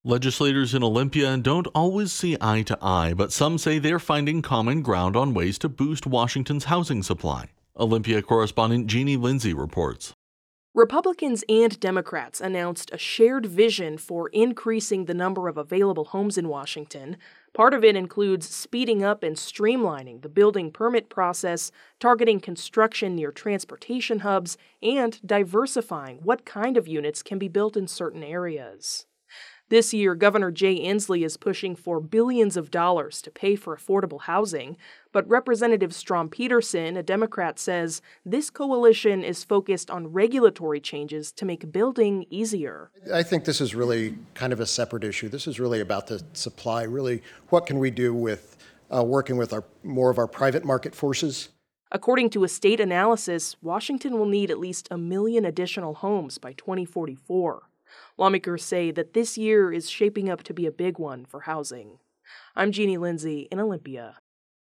Legislators in Olympia don't always see eye to eye, but some say they're finding common ground on ways to boost Washington's housing supply. Olympia correspondent Jeannie Lindsay reports. Republicans and Democrats announced a shared vision for increasing the number of available homes in Washington. Part of it includes speeding up and streamlining the building permit process, targeting construction near transportation hubs, and diversifying what kind of units can be built in certain areas. This year, Governor Jay Inslee is pushing for billions of dollars to pay for affordable housing, but Representative Strom Peterson, a Democrat, says this coalition is focused on regulatory changes to make building easier. I think this is really kind of a separate issue. This is really about the supply. Really, what can we do with working with more of our private market forces? According to a state analysis, Washington will need at least 1 million additional homes by 2044. Lawmakers say that this year is shaping up to be a big one for housing. I'm Jeannie Lindsay in Olympia.